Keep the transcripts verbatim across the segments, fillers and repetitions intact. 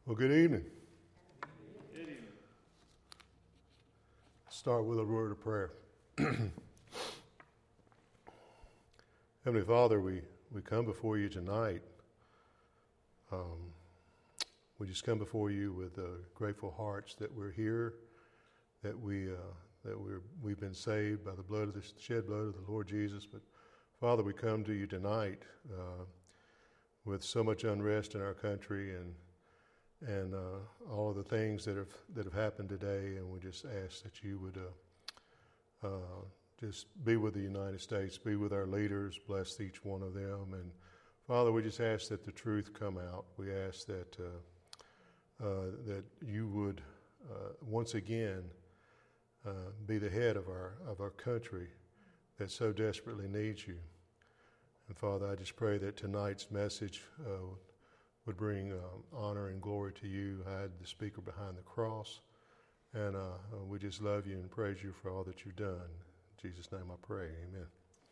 Well, good evening. Good evening. Start with a word of prayer. Heavenly Father, we, we come before you tonight. Um, we just come before you with uh, grateful hearts that we're here, that we uh, that we're we've been saved by the blood of the shed blood of the Lord Jesus. But Father, we come to you tonight uh, with so much unrest in our country and. and uh, all of the things that have that have happened today, and we just ask that you would uh, uh, just be with the United States, be with our leaders, bless each one of them, and Father, we just ask that the truth come out. We ask that uh, uh, that you would uh, once again uh, be the head of our of our country that so desperately needs you. And Father, I just pray that tonight's message Uh, would bring um, honor and glory to you. I had the speaker behind the cross, and uh, we just love you and praise you for all that you've done. In Jesus' name I pray, amen.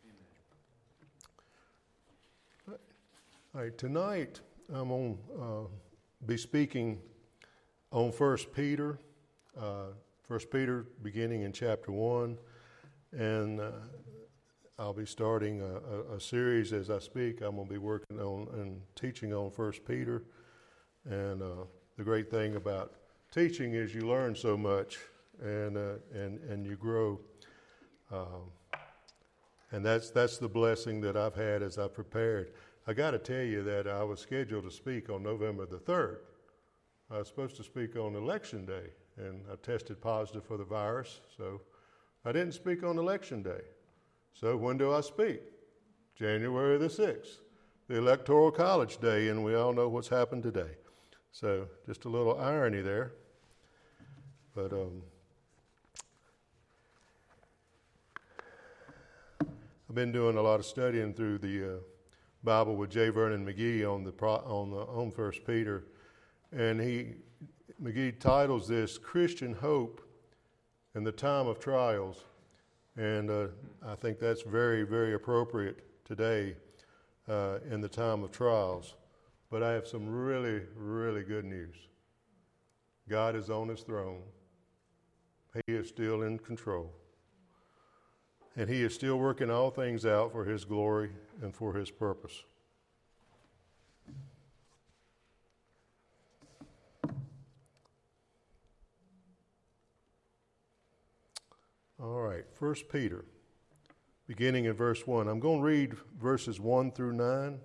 Amen. All right, tonight I'm going to uh, be speaking on First Peter, uh, First Peter beginning in chapter one, and uh, I'll be starting a, a, a series as I speak. I'm going to be working on and teaching on First Peter. And uh, the great thing about teaching is you learn so much and uh, and and you grow. Um, and that's that's the blessing that I've had as I prepared. I got to tell you that I was scheduled to speak on November the third. I was supposed to speak on Election Day, and I tested positive for the virus, so I didn't speak on Election Day. So when do I speak? January the sixth, the Electoral College Day, and we all know what's happened today. So just a little irony there. But um, I've been doing a lot of studying through the uh, Bible with J. Vernon McGee on the pro- on the on First Peter, and he McGee titles this "Christian Hope in the Time of Trials." And uh, I think that's very, very appropriate today uh, in the time of trials. But I have some really, really good news. God is on his throne. He is still in control. And he is still working all things out for his glory and for his purpose. All right, First Peter, beginning in verse one. I'm going to read verses one through nine.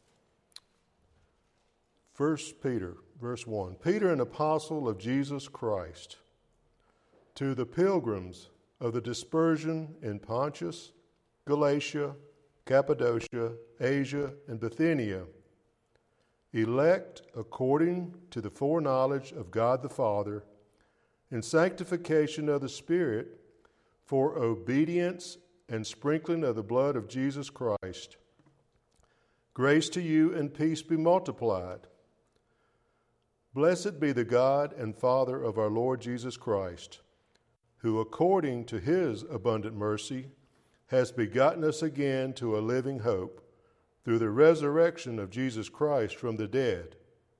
First Peter, verse one. Peter, an apostle of Jesus Christ, to the pilgrims of the dispersion in Pontus, Galatia, Cappadocia, Asia, and Bithynia, elect according to the foreknowledge of God the Father, in sanctification of the Spirit, for obedience and sprinkling of the blood of Jesus Christ. Grace to you and peace be multiplied. Blessed be the God and Father of our Lord Jesus Christ, who according to his abundant mercy has begotten us again to a living hope through the resurrection of Jesus Christ from the dead,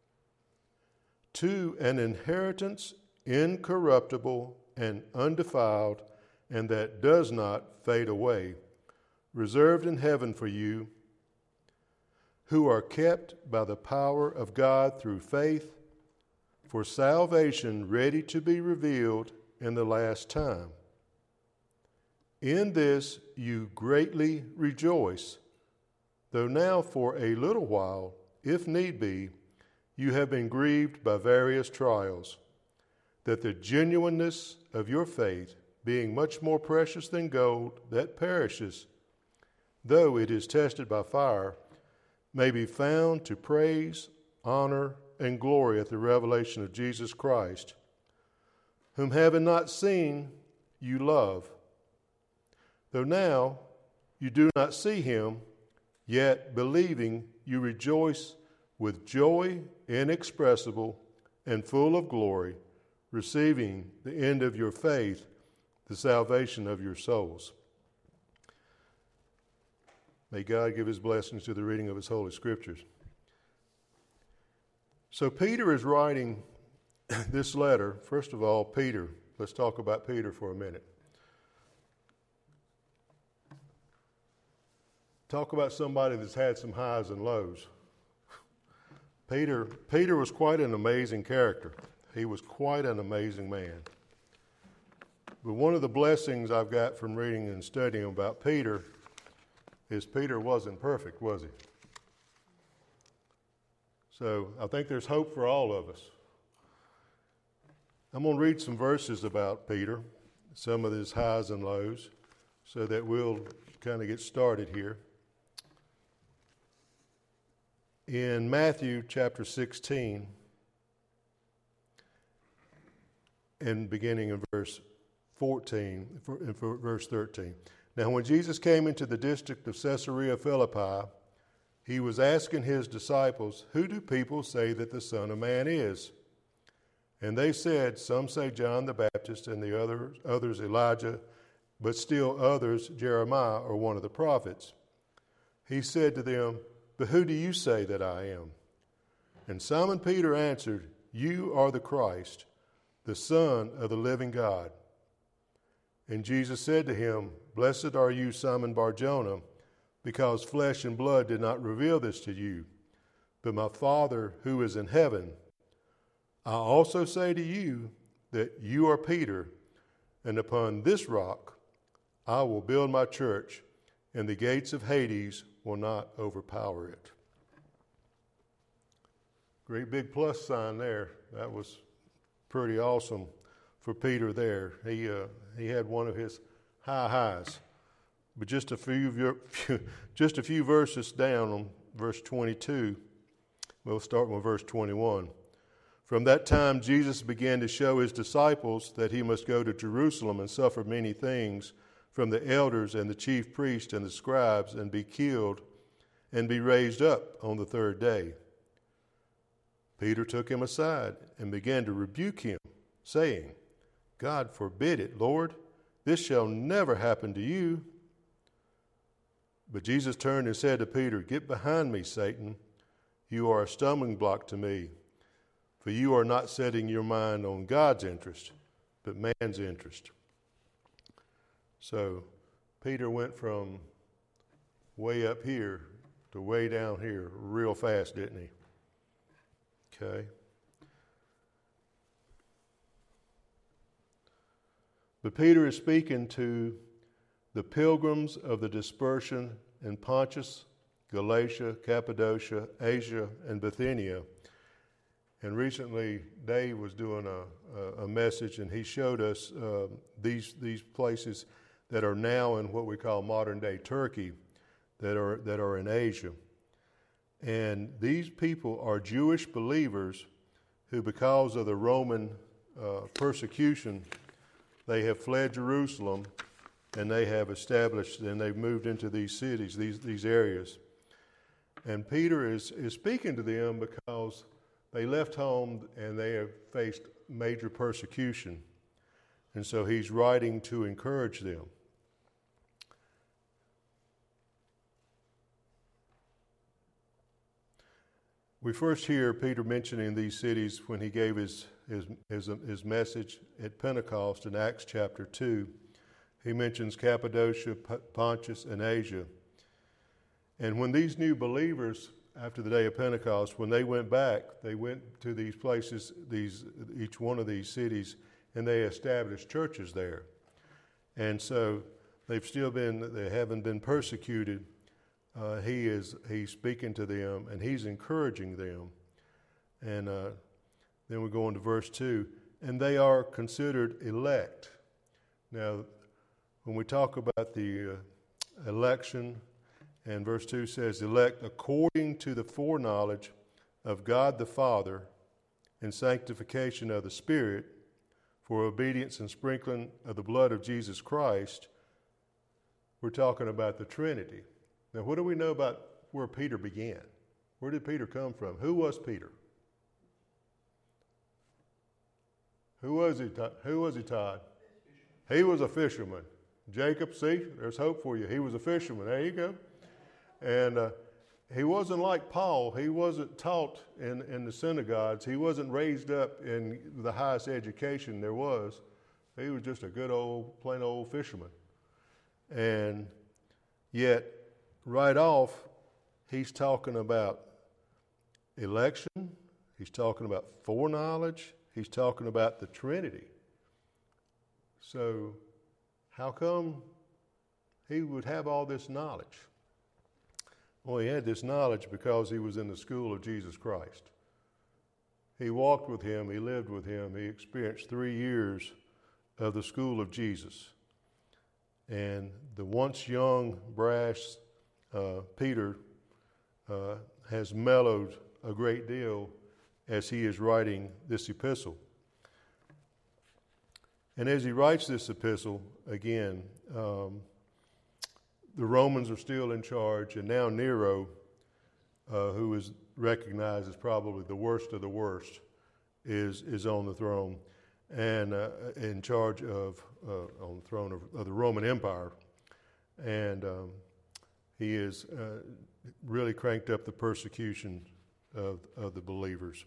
to an inheritance incorruptible and undefiled, and that does not fade away, reserved in heaven for you, who are kept by the power of God through faith, for salvation ready to be revealed in the last time. In this you greatly rejoice, though now for a little while, if need be, you have been grieved by various trials, that the genuineness of your faith, being much more precious than gold that perishes, though it is tested by fire, may be found to praise, honor, and glory at the revelation of Jesus Christ, whom having not seen, you love. Though now you do not see him, yet believing you rejoice with joy inexpressible and full of glory, receiving the end of your faith, the salvation of your souls. May God give his blessings to the reading of his holy scriptures. So Peter is writing this letter. First of all, Peter. Let's talk about Peter for a minute. Talk about somebody that's had some highs and lows. Peter, Peter was quite an amazing character. He was quite an amazing man. But one of the blessings I've got from reading and studying about Peter is Peter wasn't perfect, was he? So I think there's hope for all of us. I'm going to read some verses about Peter, some of his highs and lows, so that we'll kind of get started here. In Matthew chapter sixteen, and beginning in verse fourteen, and verse thirteen. Now when Jesus came into the district of Caesarea Philippi, he was asking his disciples, "Who do people say that the Son of Man is?" And they said, "Some say John the Baptist, and the other, others Elijah, but still others Jeremiah or one of the prophets." He said to them, "But who do you say that I am?" And Simon Peter answered, "You are the Christ, the Son of the living God." And Jesus said to him, "Blessed are you, Simon Bar-Jonah, because flesh and blood did not reveal this to you, but my Father who is in heaven. I also say to you that you are Peter, and upon this rock I will build my church, and the gates of Hades will not overpower it." Great big plus sign there. That was pretty awesome for Peter there. He uh, he had one of his high highs. But just a few just a few verses down on verse twenty-two, we'll start with verse twenty-one. From that time Jesus began to show his disciples that he must go to Jerusalem and suffer many things from the elders and the chief priests and the scribes, and be killed and be raised up on the third day. Peter took him aside and began to rebuke him, saying, "God forbid it, Lord, this shall never happen to you." But Jesus turned and said to Peter, "Get behind me, Satan. You are a stumbling block to me, for you are not setting your mind on God's interest, but man's interest." So Peter went from way up here to way down here real fast, didn't he? Okay. But Peter is speaking to the pilgrims of the dispersion in Pontus, Galatia, Cappadocia, Asia, and Bithynia. And recently, Dave was doing a, a, a message, and he showed us uh, these these places that are now in what we call modern-day Turkey, that are that are in Asia. And these people are Jewish believers who, because of the Roman uh, persecution, they have fled Jerusalem, and they have established, and they've moved into these cities, these these areas. And Peter is, is speaking to them because they left home and they have faced major persecution. And so he's writing to encourage them. We first hear Peter mentioning these cities when he gave his, his, his, his message at Pentecost in Acts chapter two. He mentions Cappadocia, Pontus, and Asia. And when these new believers, after the day of Pentecost, when they went back, they went to these places, these each one of these cities, and they established churches there. And so they've still been, they haven't been persecuted. Uh, he is he's speaking to them, and he's encouraging them. And uh, then we go on to verse two. And they are considered elect. Now, when we talk about the uh, election, and verse two says, elect according to the foreknowledge of God the Father and sanctification of the Spirit, for obedience and sprinkling of the blood of Jesus Christ. We're talking about the Trinity. Now, what do we know about where Peter began? Where did Peter come from? Who was Peter? Who was he, Todd? Who was he, Todd? He was a fisherman. Jacob, see, there's hope for you. He was a fisherman. There you go. And uh, he wasn't like Paul. He wasn't taught in, in the synagogues. He wasn't raised up in the highest education there was. He was just a good old, plain old fisherman. And yet, right off, he's talking about election. He's talking about foreknowledge. He's talking about the Trinity. So, how come he would have all this knowledge? Well, he had this knowledge because he was in the school of Jesus Christ. He walked with him. He lived with him. He experienced three years of the school of Jesus. And the once young, brash uh, Peter uh, has mellowed a great deal as he is writing this epistle. And as he writes this epistle, again, um, the Romans are still in charge, and now Nero, uh, who is recognized as probably the worst of the worst, is is on the throne and uh, in charge of uh, on the throne of, of the Roman Empire, and um, he is uh, really cranked up the persecution of of the believers.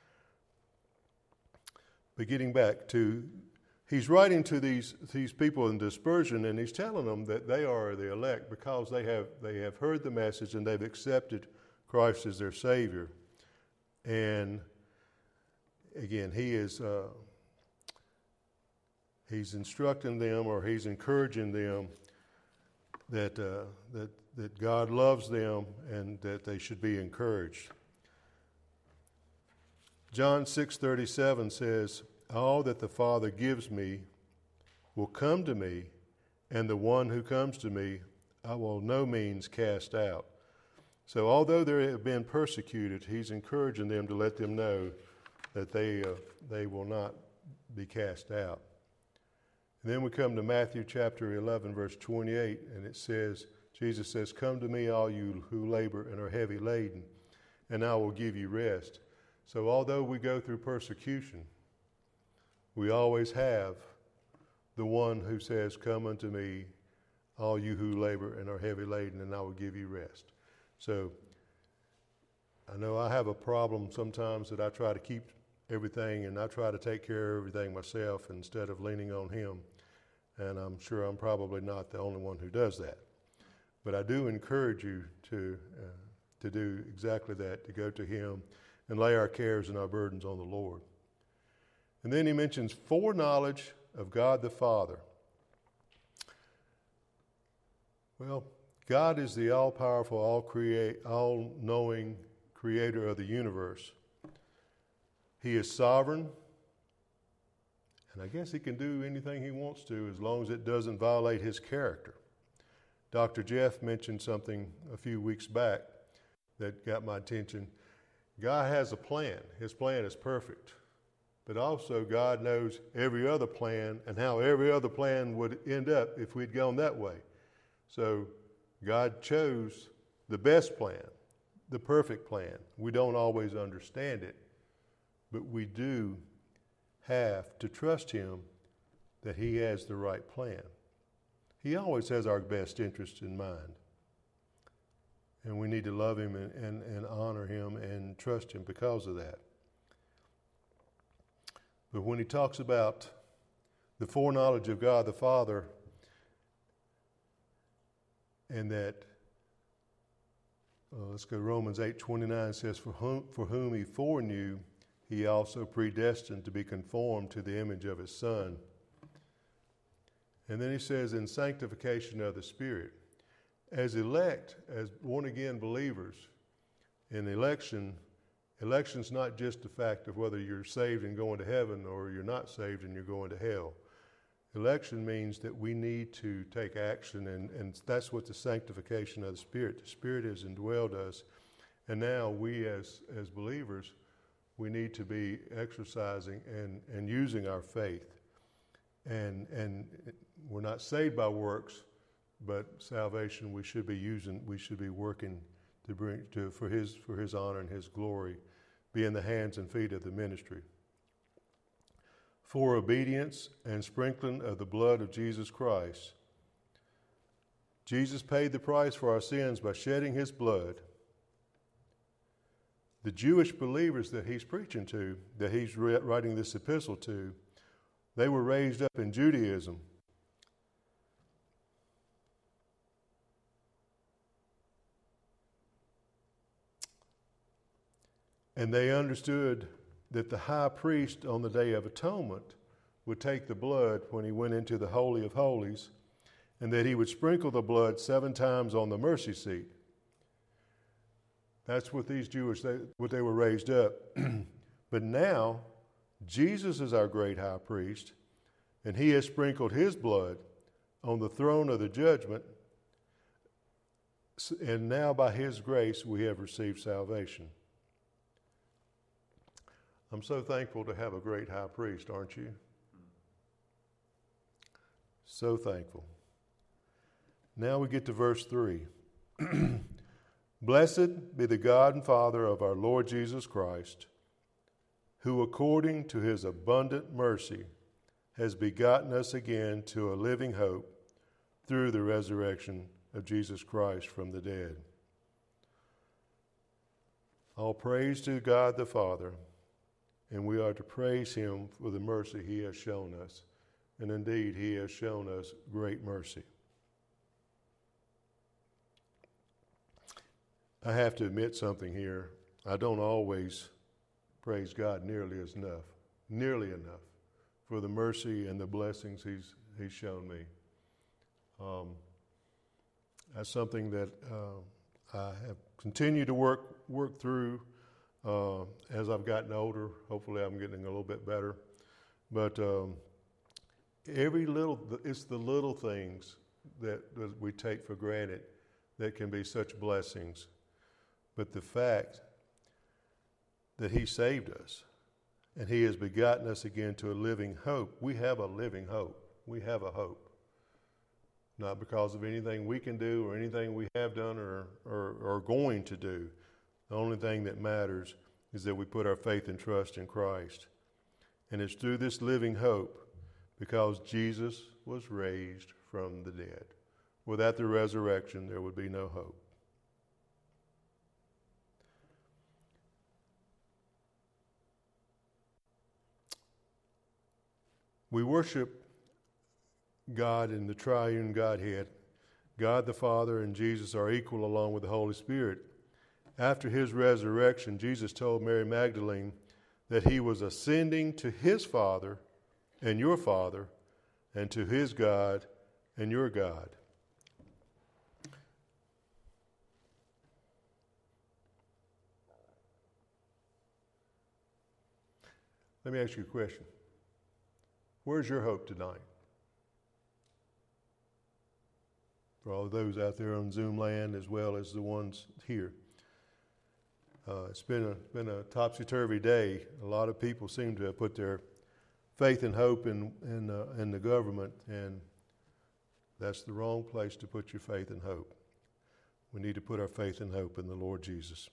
But getting back to. He's writing to these these people in dispersion, and he's telling them that they are the elect because they have they have heard the message and they've accepted Christ as their Savior. And again, he is uh, he's instructing them, or he's encouraging them that uh, that that God loves them and that they should be encouraged. John six thirty-seven says, "All that the Father gives me will come to me, and the one who comes to me I will no means cast out." So although they have been persecuted, he's encouraging them to let them know that they uh, they will not be cast out. And then we come to Matthew chapter eleven, verse twenty-eight, and it says, Jesus says, "Come to me, all you who labor and are heavy laden, and I will give you rest." So although we go through persecution, we always have the one who says, "Come unto me, all you who labor and are heavy laden, and I will give you rest." So I know I have a problem sometimes that I try to keep everything and I try to take care of everything myself instead of leaning on him. And I'm sure I'm probably not the only one who does that. But I do encourage you to uh, to do exactly that, to go to him and lay our cares and our burdens on the Lord. And then he mentions foreknowledge of God the Father. Well, God is the all-powerful, all create, all-knowing creator of the universe. He is sovereign, and I guess he can do anything he wants to as long as it doesn't violate his character. Doctor Jeff mentioned something a few weeks back that got my attention. God has a plan. His plan is perfect. But also God knows every other plan and how every other plan would end up if we'd gone that way. So God chose the best plan, the perfect plan. We don't always understand it, but we do have to trust him that he has the right plan. He always has our best interest in mind. And we need to love him and, and, and honor him and trust him because of that. But when he talks about the foreknowledge of God the Father, and that, uh, let's go, Romans eight twenty-nine says, for whom, for whom he foreknew, he also predestined to be conformed to the image of his Son. And then he says, in sanctification of the Spirit. As elect, as born-again believers, in election, election's not just the fact of whether you're saved and going to heaven or you're not saved and you're going to hell. Election means that we need to take action, and, and that's what the sanctification of the Spirit. The Spirit has indwelled us, and now we as, as believers, we need to be exercising and, and using our faith. And, and we're not saved by works, but salvation we should be using, we should be working to bring to for his for his honor and his glory, be in the hands and feet of the ministry. For obedience and sprinkling of the blood of Jesus Christ. Jesus paid the price for our sins by shedding his blood, the Jewish believers that he's preaching to, that he's writing this epistle to, they were raised up in Judaism. And they understood that the high priest on the Day of Atonement would take the blood when he went into the Holy of Holies, and that he would sprinkle the blood seven times on the mercy seat. That's what these Jewish, they, what they were raised up. But now, Jesus is our great high priest, and he has sprinkled his blood on the throne of the judgment, and now by his grace we have received salvation. I'm so thankful to have a great high priest, aren't you? So thankful. Now we get to verse three. Blessed be the God and Father of our Lord Jesus Christ, who according to his abundant mercy has begotten us again to a living hope through the resurrection of Jesus Christ from the dead. All praise to God the Father, and we are to praise him for the mercy he has shown us. And indeed, he has shown us great mercy. I have to admit something here. I don't always praise God nearly as enough, nearly enough, for the mercy and the blessings he's he's shown me. Um, that's something that uh, I have continued to work work through uh, as I've gotten older. Hopefully, I'm getting a little bit better. But um, every little, it's the little things that, that we take for granted that can be such blessings. But the fact that he saved us and he has begotten us again to a living hope, we have a living hope. We have a hope. Not because of anything we can do or anything we have done or, or, or going to do. The only thing that matters is that we put our faith and trust in Christ. And it's through this living hope because Jesus was raised from the dead. Without the resurrection, there would be no hope. We worship God in the triune Godhead. God the Father and Jesus are equal along with the Holy Spirit. After his resurrection, Jesus told Mary Magdalene that he was ascending to his Father and your Father, and to his God and your God. Let me ask you a question. Where's your hope tonight? For all those out there on Zoom land as well as the ones here. Uh, it's been a, been a topsy-turvy day. A lot of people seem to have put their faith and hope in, in, uh, in the government, and that's the wrong place to put your faith and hope. We need to put our faith and hope in the Lord Jesus.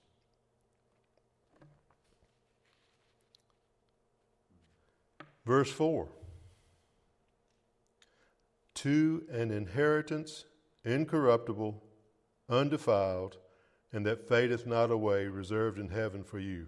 Verse four. To an inheritance incorruptible, undefiled, and that fadeth not away, reserved in heaven for you.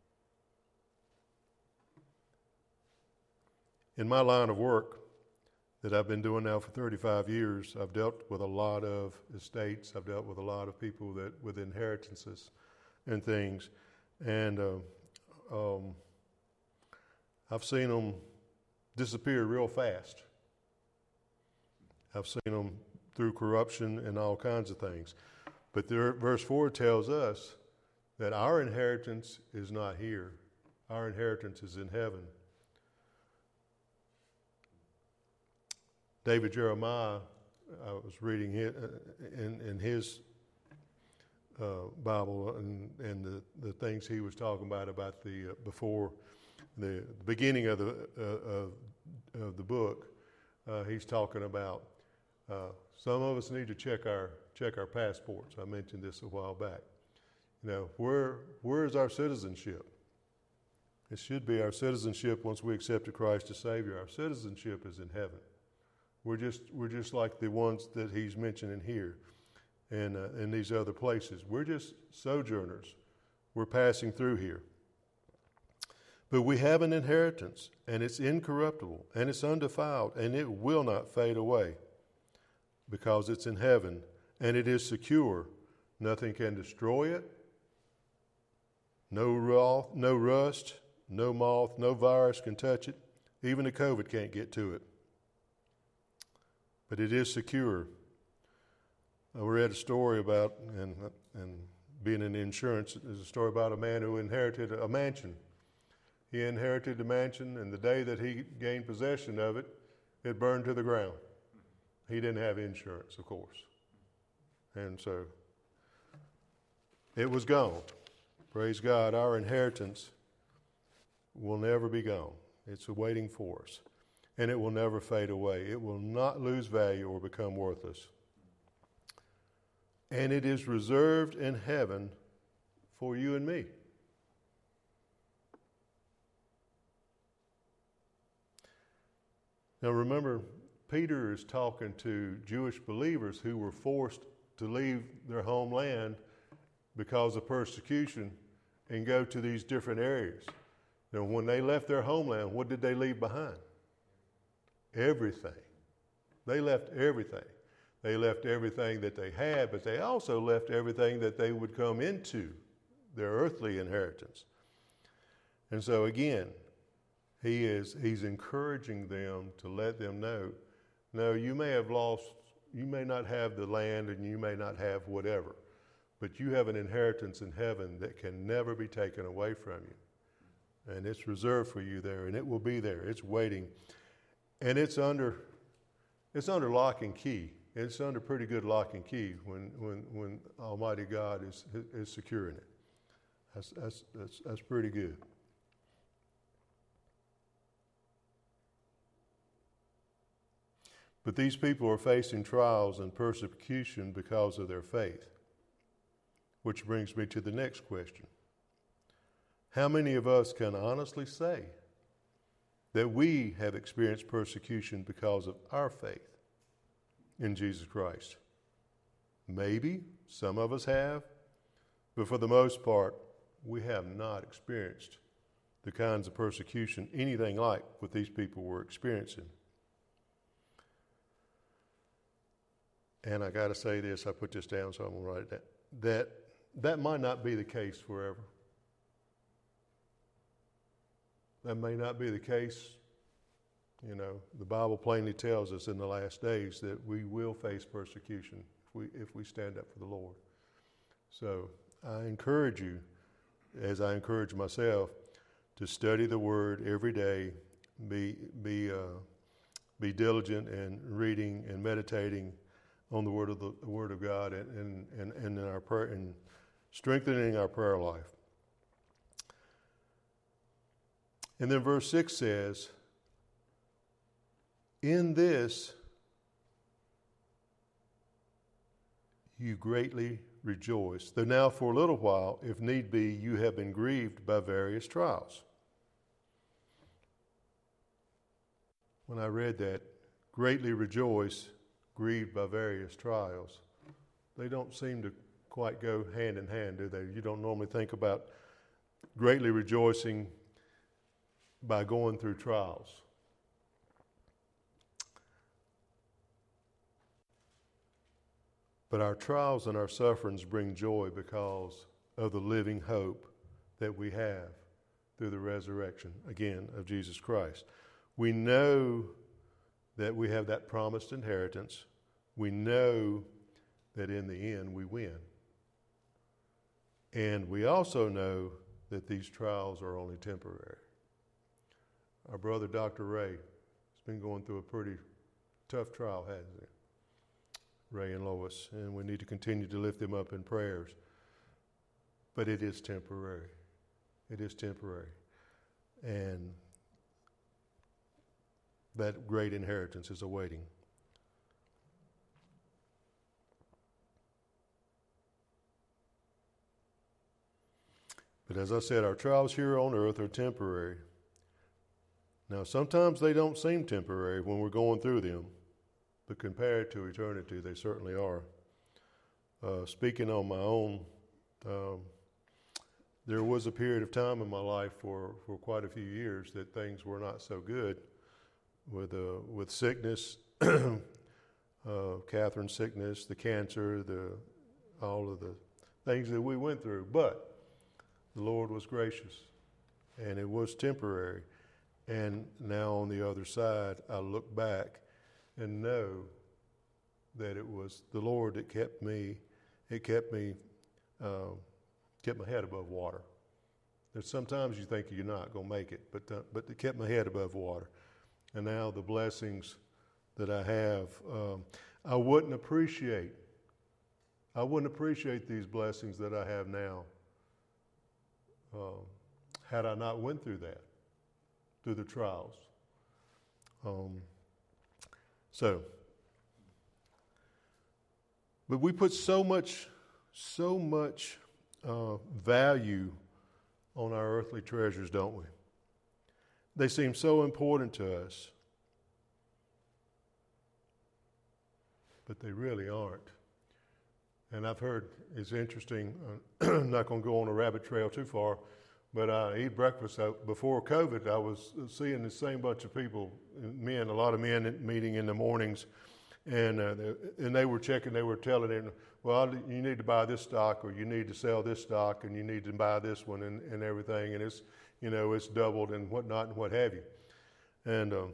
In my line of work that I've been doing now for thirty-five years, I've dealt with a lot of estates. I've dealt with a lot of people that with inheritances and things. And uh, um, I've seen them disappear real fast. I've seen them through corruption and all kinds of things. But there, verse four tells us that our inheritance is not here. Our inheritance is in heaven. David Jeremiah, I was reading it in, in his uh, Bible and, and the, the things he was talking about, about the uh, before the, the beginning of the, uh, of, of the book. Uh, he's talking about uh, some of us need to check our check our passports. I mentioned this a while back. You know, where where is our citizenship? It should be our citizenship once we accepted Christ as Savior. Our citizenship is in heaven. We're just we're just like the ones that he's mentioning here, and uh, in these other places. We're just sojourners. we're passing through here. But we have an inheritance, and it's incorruptible, and it's undefiled, and it will not fade away, because it's in heaven, and it is secure. Nothing can destroy it. No ru- no rust, no moth, no virus can touch it. Even the COVID can't get to it. But it is secure. I read a story about, and, and being in insurance, there's a story about a man who inherited a mansion. He inherited the mansion, and the day that he gained possession of it, it burned to the ground. He didn't have insurance, of course. And so it was gone. Praise God, our inheritance will never be gone. It's waiting for us. And it will never fade away. It will not lose value or become worthless. And it is reserved in heaven for you and me. Now remember, Peter is talking to Jewish believers who were forced to leave their homeland because of persecution and go to these different areas. Now, when they left their homeland, what did they leave behind? Everything. They left everything. They left everything that they had, but they also left everything that they would come into, their earthly inheritance. And so again, he is he's encouraging them to let them know, no, you may have lost, you may not have the land and you may not have whatever, but you have an inheritance in heaven that can never be taken away from you. And it's reserved for you there, and it will be there. It's waiting. And it's under it's under lock and key. It's under pretty good lock and key when when, when Almighty God is is securing it. That's that's that's, that's pretty good. But these people are facing trials and persecution because of their faith. Which brings me to the next question. How many of us can honestly say that we have experienced persecution because of our faith in Jesus Christ? Maybe some of us have, but for the most part, we have not experienced the kinds of persecution, anything like what these people were experiencing. And I got to say this, I put this down, so I'm going to write it down, that that might not be the case forever. That may not be the case. You know, the Bible plainly tells us in the last days that we will face persecution if we, if we stand up for the Lord. So I encourage you, as I encourage myself, to study the Word every day, be be uh, be diligent in reading and meditating on the Word of the, the Word of God, and and and, and in our prayer and strengthening our prayer life. And then verse six says, in this you greatly rejoice, though now for a little while, if need be, you have been grieved by various trials. When I read that, greatly rejoice, grieved by various trials, they don't seem to quite go hand in hand, do they? You don't normally think about greatly rejoicing by going through trials. But our trials and our sufferings bring joy because of the living hope that we have through the resurrection, again, of Jesus Christ. We know that we have that promised inheritance. We know that in the end we win. And we also know that these trials are only temporary. Our brother, Doctor Ray, has been going through a pretty tough trial, hasn't he? Ray and Lois, and we need to continue to lift them up in prayers. But it is temporary. It is temporary. And that great inheritance is awaiting. But as I said, our trials here on earth are temporary. Now, sometimes they don't seem temporary when we're going through them, but compared to eternity, they certainly are. Uh, speaking on my own, um, there was a period of time in my life for, for quite a few years that things were not so good with uh, with sickness, uh, Catherine's sickness, the cancer, the all of the things that we went through. But the Lord was gracious, and it was temporary. And now on the other side, I look back and know that it was the Lord that kept me. It kept me, uh, kept my head above water. There's sometimes you think you're not going to make it, but uh, but it kept my head above water. And now the blessings that I have, um, I wouldn't appreciate. I wouldn't appreciate these blessings that I have now uh, had I not went through that, through the trials. Um, so, but we put so much, so much uh, value on our earthly treasures, don't we? They seem so important to us, but they really aren't. And I've heard, it's interesting, uh, I'm not going to go on a rabbit trail too far, but I eat breakfast. I, before COVID, I was seeing the same bunch of people, men, a lot of men meeting in the mornings, and uh, and they were checking, they were telling them, well, you need to buy this stock, or you need to sell this stock, and you need to buy this one, and, and everything, and it's, you know, it's doubled and whatnot and what have you. And um,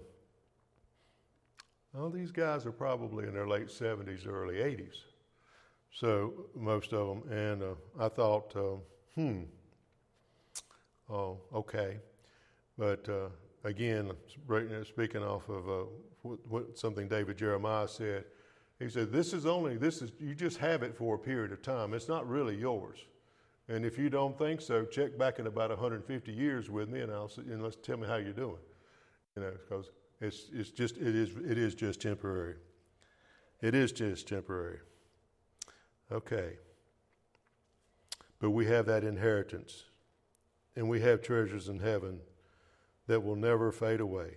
all these guys are probably in their late seventies, early eighties. So most of them. And uh, I thought, uh, hmm, oh, okay. But uh, again, speaking off of uh, what, what something David Jeremiah said, he said, this is only, this is, you just have it for a period of time. It's not really yours. And if you don't think so, check back in about one hundred fifty years with me, and I'll and let's tell me how you're doing. You know, because it's it's just it is it is just temporary. It is just temporary. Okay. But we have that inheritance, and we have treasures in heaven that will never fade away.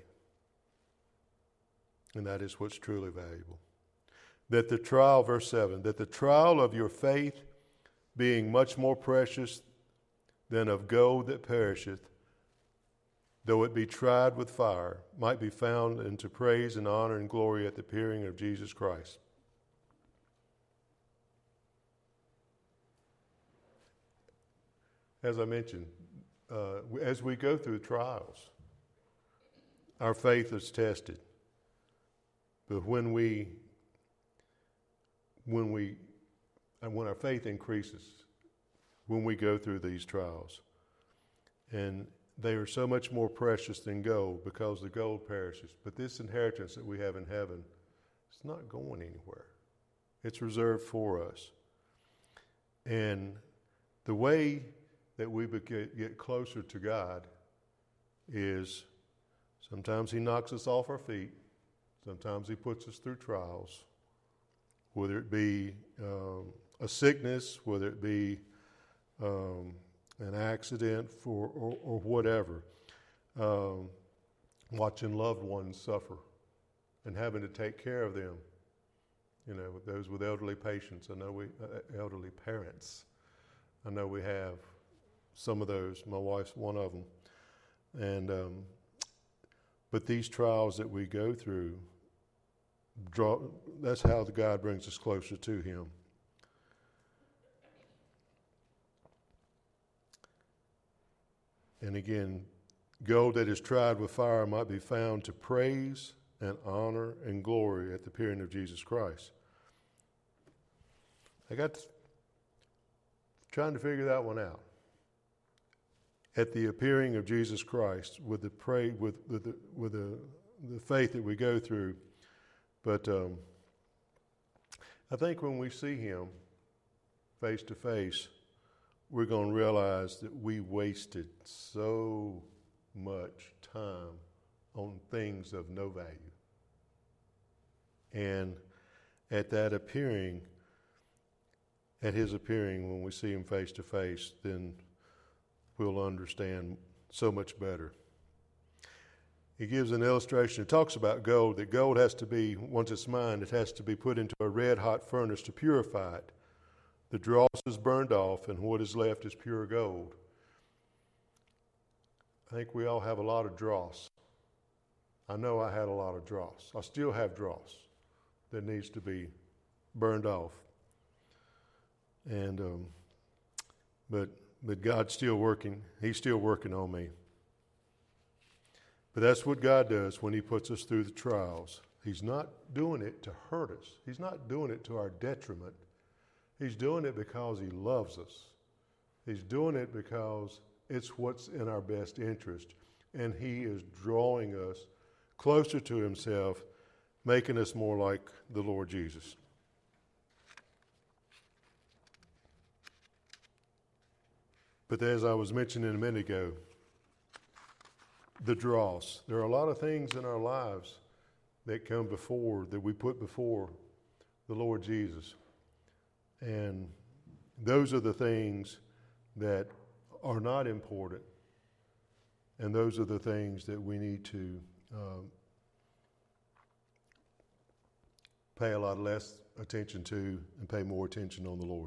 And that is what's truly valuable. That the trial, verse seven, that the trial of your faith, being much more precious than of gold that perisheth, though it be tried with fire, might be found unto praise and honor and glory at the appearing of Jesus Christ. As I mentioned, uh, as we go through trials, our faith is tested. But when we, when we, and when our faith increases, when we go through these trials, and they are so much more precious than gold, because the gold perishes. But this inheritance that we have in heaven, it's not going anywhere. It's reserved for us. And the way that we get closer to God is sometimes He knocks us off our feet. Sometimes He puts us through trials, whether it be um, a sickness, whether it be um, an accident for, or, or whatever. Um, watching loved ones suffer and having to take care of them. You know, those with elderly patients. I know we, uh, elderly parents. I know we have some of those. My wife's one of them. And um, but these trials that we go through, draw. That's how the God brings us closer to Him. And again, gold that is tried with fire might be found to praise and honor and glory at the appearing of Jesus Christ. I got to, trying to figure that one out. At the appearing of Jesus Christ, with the pray, with with the, with the, the faith that we go through, but um, I think when we see Him face to face, we're going to realize that we wasted so much time on things of no value. And at that appearing, at His appearing, when we see Him face to face, then we'll understand so much better. He gives an illustration. It talks about gold, that gold has to be, once it's mined, it has to be put into a red-hot furnace to purify it. The dross is burned off, and what is left is pure gold. think we all have a lot of dross. I know I had a lot of dross. I still have dross that needs to be burned off. And um, but but God's still working. He's still working on me. But that's what God does when he puts us through the trials. He's not doing it to hurt us. He's not doing it to our detriment. He's doing it because he loves us. He's doing it because it's what's in our best interest. And he is drawing us closer to himself, making us more like the Lord Jesus. But as I was mentioning a minute ago, the dross. There are a lot of things in our lives that come before, that we put before the Lord Jesus. And those are the things that are not important. And those are the things that we need to um, pay a lot less attention to and pay more attention on the Lord.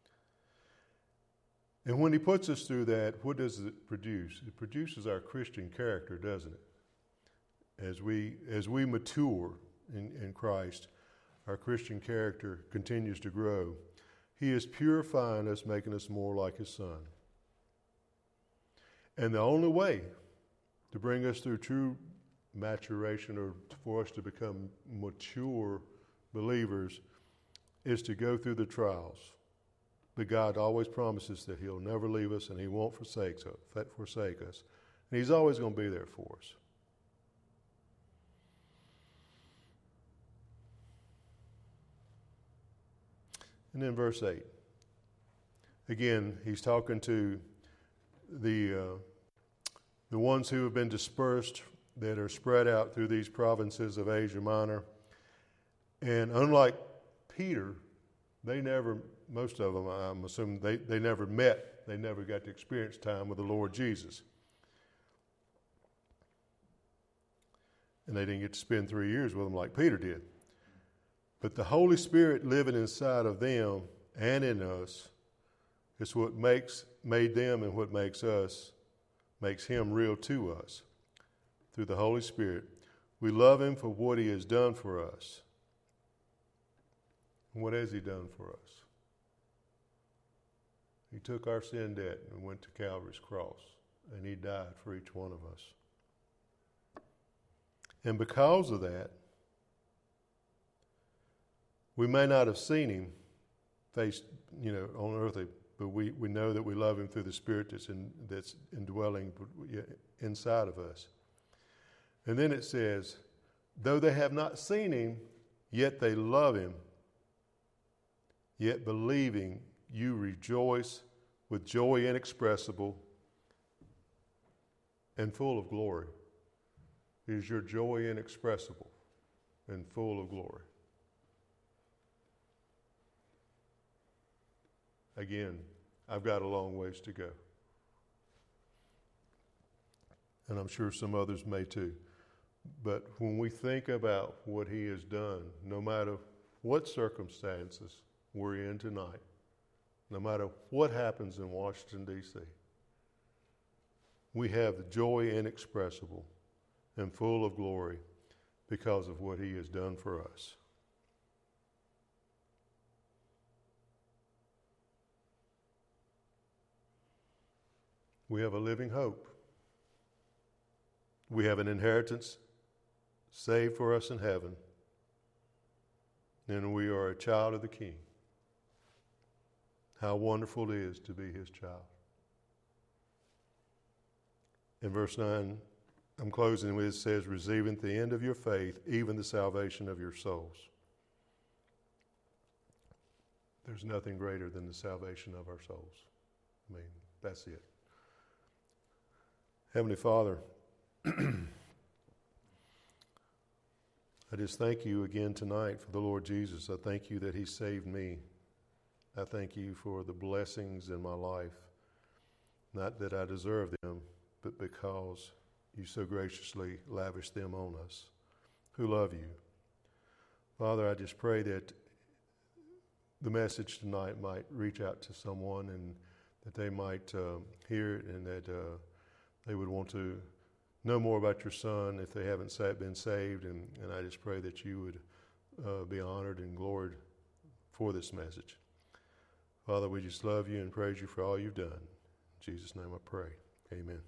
And when he puts us through that, what does it produce? It produces our Christian character, doesn't it? As we as we mature in, in Christ, our Christian character continues to grow. He is purifying us, making us more like his Son. And the only way to bring us through true maturation, or for us to become mature believers, is to go through the trials. But God always promises that he'll never leave us and he won't forsake us. forsake us. And he's always going to be there for us. And then verse eight. Again, he's talking to the uh, the ones who have been dispersed, that are spread out through these provinces of Asia Minor. And unlike Peter, they never, most of them, I'm assuming, they, they never met. They never got to experience time with the Lord Jesus. And they didn't get to spend three years with him like Peter did. But the Holy Spirit living inside of them and in us is what makes made them and what makes us, makes him real to us. Through the Holy Spirit, we love him for what he has done for us. And what has he done for us? He took our sin debt and went to Calvary's cross, and he died for each one of us. And because of that, we may not have seen him face, you know, on earth, but we, we know that we love him through the Spirit that's in, that's indwelling inside of us. And then it says, though they have not seen him, yet they love him. Yet believing, you rejoice with joy inexpressible and full of glory. Is your joy inexpressible and full of glory? Again, I've got a long ways to go. And I'm sure some others may too. But when we think about what he has done, no matter what circumstances we're in tonight, no matter what happens in Washington, D C, we have the joy inexpressible and full of glory because of what he has done for us. We have a living hope. We have an inheritance saved for us in heaven. And we are a child of the King. How wonderful it is to be his child. In verse nine, I'm closing with, it says, receiving at the end of your faith, even the salvation of your souls. There's nothing greater than the salvation of our souls. I mean, that's it. Heavenly Father, I just thank you again tonight for the Lord Jesus. I thank you that he saved me. I thank you for the blessings in my life, not that I deserve them, but because you so graciously lavished them on us who love you. Father, I just pray that the message tonight might reach out to someone and that they might uh, hear it, and that uh, they would want to know more about your Son if they haven't been saved. And, and I just pray that you would uh, be honored and glorified for this message. Father, we just love you and praise you for all you've done. In Jesus' name I pray. Amen.